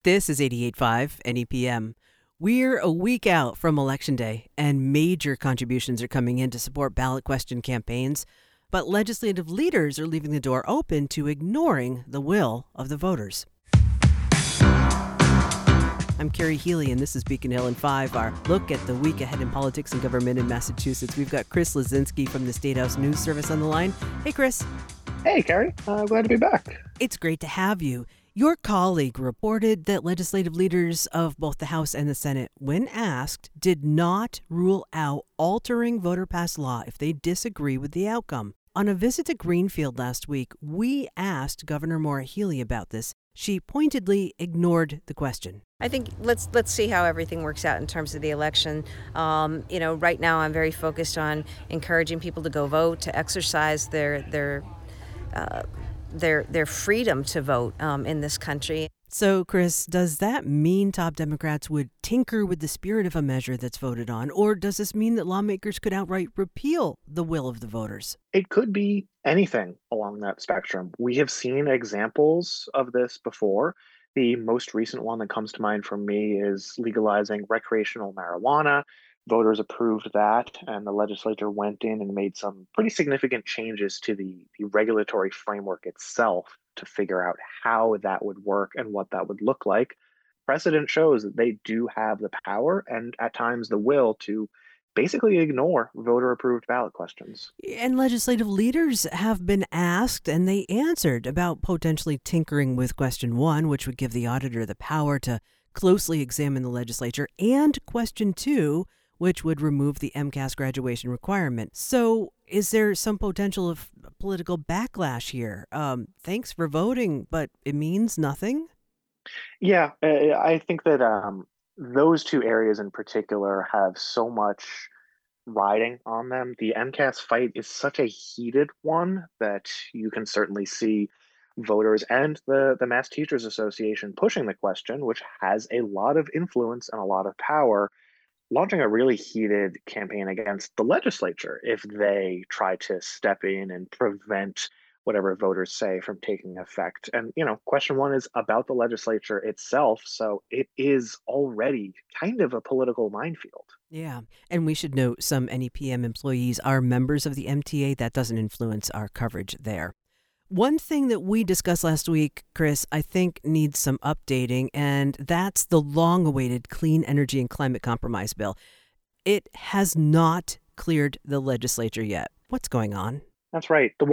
This is 88.5 NEPM. We're a week out from Election Day, and major contributions are coming in to support ballot question campaigns. But legislative leaders are leaving the door open to ignoring the will of the voters. I'm Carrie Healy, and this is Beacon Hill in 5, our look at the week ahead in politics and government in Massachusetts. We've got Chris Lazinski from the State House News Service on the line. Hey, Chris. Hey, Carrie. Glad to be back. It's great to have you. Your colleague reported that legislative leaders of both the House and the Senate, when asked, did not rule out altering voter-passed law if they disagree with the outcome. On a visit to Greenfield last week, we asked Governor Maura Healey about this. She pointedly ignored the question. I think let's see how everything works out in terms of the election. Right now I'm very focused on encouraging people to go vote, to exercise their freedom to vote in this country. So, Chris, does that mean top Democrats would tinker with the spirit of a measure that's voted on? Or does this mean that lawmakers could outright repeal the will of the voters? It could be anything along that spectrum. We have seen examples of this before. The most recent one that comes to mind for me is legalizing recreational marijuana. Voters approved that, and the legislature went in and made some pretty significant changes to the regulatory framework itself to figure out how that would work and what that would look like. Precedent shows that they do have the power and at times the will to basically ignore voter-approved ballot questions. And legislative leaders have been asked, and they answered about potentially tinkering with question 1, which would give the auditor the power to closely examine the legislature, and question 2, which would remove the MCAS graduation requirement. So is there some potential of political backlash here? Thanks for voting, but it means nothing? Yeah, I think that those two areas in particular have so much riding on them. The MCAS fight is such a heated one that you can certainly see voters and the Mass Teachers Association pushing the question, which has a lot of influence and a lot of power, launching a really heated campaign against the legislature if they try to step in and prevent whatever voters say from taking effect. And, question 1 is about the legislature itself. So it is already kind of a political minefield. Yeah. And we should note some NEPM employees are members of the MTA. That doesn't influence our coverage there. One thing that we discussed last week, Chris, I think needs some updating, and that's the long-awaited Clean Energy and Climate Compromise bill. It has not cleared the legislature yet. What's going on? That's right. The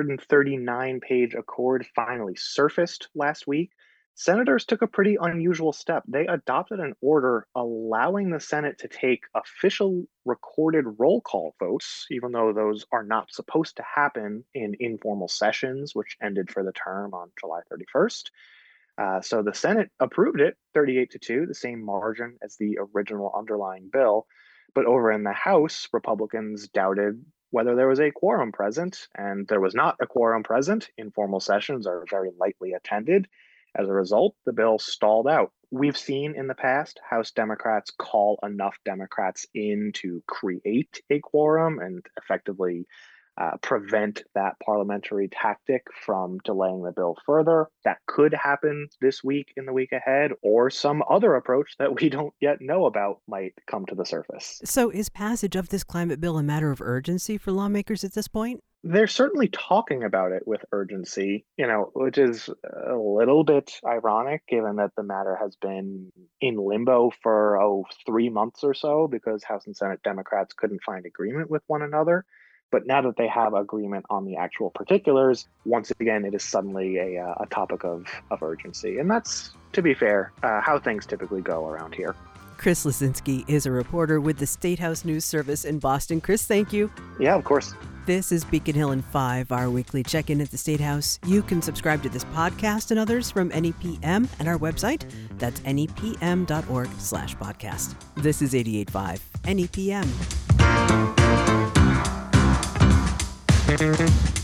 139-page accord finally surfaced last week. Senators took a pretty unusual step. They adopted an order allowing the Senate to take official recorded roll call votes, even though those are not supposed to happen in informal sessions, which ended for the term on July 31st. So the Senate approved it 38-2, the same margin as the original underlying bill. But over in the House, Republicans doubted whether there was a quorum present, and there was not a quorum present. Informal sessions are very lightly attended. As a result, the bill stalled out. We've seen in the past House Democrats call enough Democrats in to create a quorum and effectively prevent that parliamentary tactic from delaying the bill further. That could happen this week, in the week ahead, or some other approach that we don't yet know about might come to the surface. So is passage of this climate bill a matter of urgency for lawmakers at this point? They're certainly talking about it with urgency, which is a little bit ironic given that the matter has been in limbo for 3 months or so because House and Senate Democrats couldn't find agreement with one another. But now that they have agreement on the actual particulars, once again, it is suddenly a topic of urgency. And that's, to be fair, how things typically go around here. Chris Lazinski is a reporter with the State House News Service in Boston. Chris, thank you. Yeah, of course. This is Beacon Hill in 5, our weekly check-in at the State House. You can subscribe to this podcast and others from NEPM and our website. That's nepm.org/podcast. This is 88.5 NEPM.